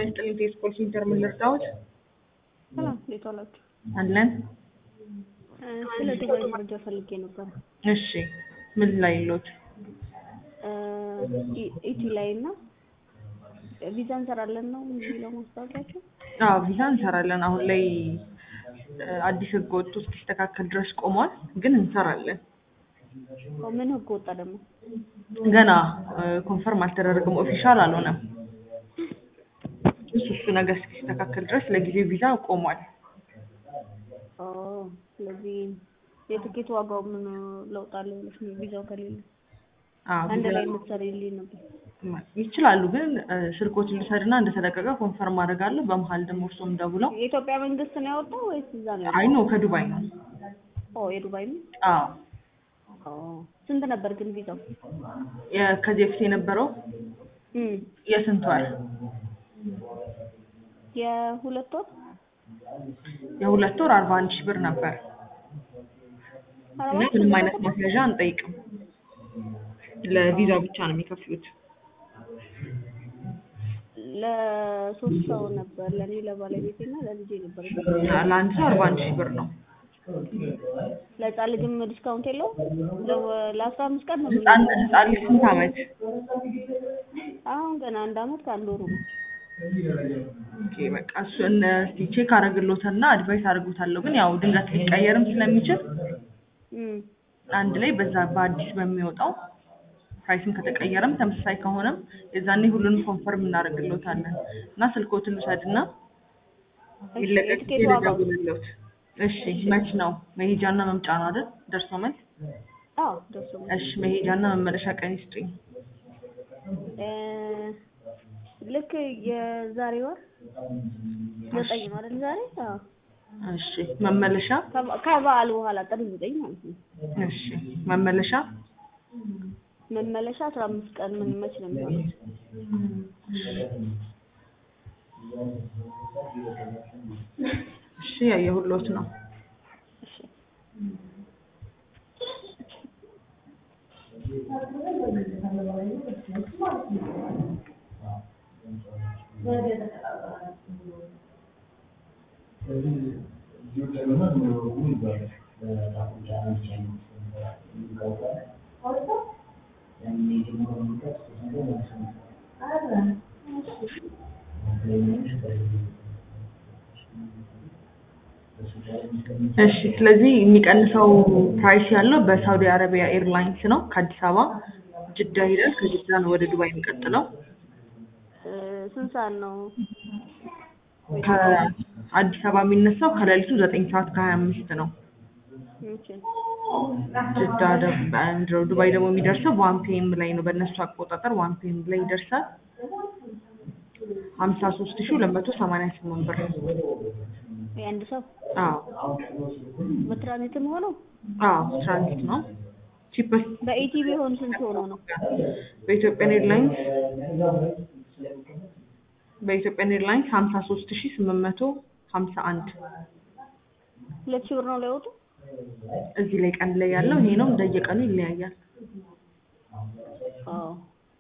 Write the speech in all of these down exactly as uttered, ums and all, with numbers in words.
ይስጥልኝ ቴስኮል ሴንተር ምን ልርዳዎት? ሰላም እንዴት ዋላችሁ? አለን። ስለ ዱባይ መረጃ ፈልጌ ነበር። እሺ ምን ላይ ሎት? ኢቲ ላይ እና ቪዛ እንሰራለን ነው የሚለው ማስታወቂያቸው? አዎ ቪዛ እንሰራለን። አሁን ላይ አዲስ ህግ ወጥቶ እስኪስተካከል ድረስ ቆሟል፣ ግን እንሰራለን። ምን ህግ ወጣ ደግሞ? ገና ኮንፈርም አልተደረገም፣ ኦፊሻል አልሆነም። እሱ እሱ ነገር እስኪስተካከል ድረስ ለጊዜው ቪዛ ቆሟል። ኦ ስለዚህ የትኬት ዋጋው ምን ለውጥ አለው ማለት ነው ቪዛው ከሌለ? አዎ አንድ ላይ ልትሰሪልኝ ነበር። ይችላሉ፣ ግን ስልኮችን ልሰድና እንደተለቀቀ ኮንፈርም አደርጋለሁ። በመሃል ደግሞ እርሶም ደውለው የኢትዮጵያ መንግስት ነው ያወጣው ወይስ እዛ ነው? አይ ነው ከዱባይ ነው። ኦ የዱባይ ነው? አዎ። ኦ ስንት ነበር ግን ቪዛው? ከዚህ በፊት የነበረው እም የስንት ወር? የሁለት ወር የሁለት ወር አርባ አንድ ሺህ ብር ነበር። እና ምንም አይነት ማስያዣ አንጠይቅም። ለቪዛው ብቻ ነው የሚከፍሉት። ለሶስት ሰው ነበር፣ ለኔ ለባለቤቴና ለልጄ ነበር። ለአንድ ሰው አርባ አንድ ሺህ ብር ነው። ለህፃን ልጅም ዲስካውንት የለውም? ለአስራ አምስት ቀን ነው። ህፃን ህፃን ልጅ ስንት ዓመት? አሁን ገና አንድ አመት ከአንድ ወሩ ነው። ኦኬ በቃ እሱን እስቲ ቼክ አደርግልዎትና አድቫይስ አደርግዎታለሁ። ግን ያው ድንገት ሊቀየርም ስለሚችል እም አንድ ላይ በዛ በአዲስ በሚወጣው ፕራይስም ከተቀየረም ተመሳሳይ ከሆነም የዛኔ ሁሉንም ኮንፈርም እናደርግልዎታለን። እና ስልክዎትን ልውሰድና ይለቀቅ ይደውልልዎት። እሺ መች ነው? መሄጃና መምጫ ነው አይደል? ደርሶ መልስ? አዎ ደርሶ መልስ። እሺ መሄጃና መመለሻ ቀን ይስጡኝ። እ ልክ የዛሬ ወር ዘጠኝ ነው አይደል ዛሬ? አዎ እሺ መመለሻ ከበዓል በኋላ ጥር ዘጠኝ ማለት ነው። እሺ መመለሻ መመለሻ አስራ አምስት ቀን ምን መች ነው የሚሆነው? እሺ ያየሁልዎት ነው። እሺ እሺ ስለዚህ የሚቀንሰው ፕራይስ ያለው በሳውዲ አረቢያ ኤርላይንስ ነው። ከአዲስ አበባ ጅዳ ሄደን ከጅዳ ነው ወደ ዱባይ የሚቀጥለው። ስንት ሰዓት ነው? ከአዲስ አበባ የሚነሳው ከሌሊቱ ዘጠኝ ሰዓት ከሀያ አምስት ነው። ኦኬ ጅዳ ደግሞ ዱባይ ደግሞ የሚደርሰው ዋን ፒኤም ላይ ነው። በእነሱ አቆጣጠር ዋን ፒኤም ላይ ይደርሳል። ሀምሳ ሶስት ሺህ ሁለት መቶ ሰማንያ ስምንት ብር። የአንድ ሰው? አዎ። በትራንዚትም ሆኖ? አዎ ትራንዚት ነው። ቺፕስ በኢቲ ቢሆን ስንት ሆኖ ነው? በኢትዮጵያ ኤርላይንስ በኢትዮጵያ ኤርላይንስ ሀምሳ ሶስት ሺህ ስምንት መቶ ሀምሳ አንድ። ሁለት ሺህ ብር ነው ሊያወጡ? እዚህ ላይ ቀን ላይ ያለው ይሄ ነው። እንደየቀኑ ይለያያል። አዎ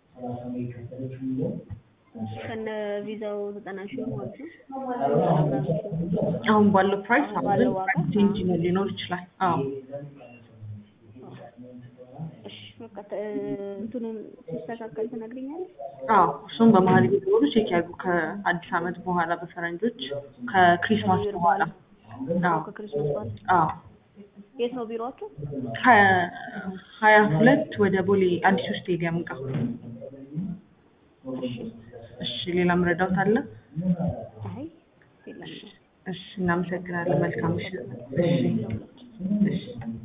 ከነ ቪዛው ዘጠና ሺህ ማለት ነው። አሁን ባለው ፕራይስ ባለው ዋጋ ቼንጅ ሊኖር ይችላል። አዎ እሺ በቃ እንትኑን ሲስተካከል ትነግሪኛለሽ? አዎ እሱም በመሀል ቢደውሉ ቼክ ያድርጉ። ከአዲስ አመት በኋላ በፈረንጆች ከክሪስማስ በኋላ። አዎ ከክሪስማስ በኋላ። አዎ የት ነው ቢሮአችሁ? ሀያ ሁለት ወደ ቦሌ አዲሱ ስቴዲየም ጋር። እሺ እሺ ሌላ መረዳት አለ? አይ የለም። እሺ እናመሰግናለን። መልካም ምሽት። እሺ እሺ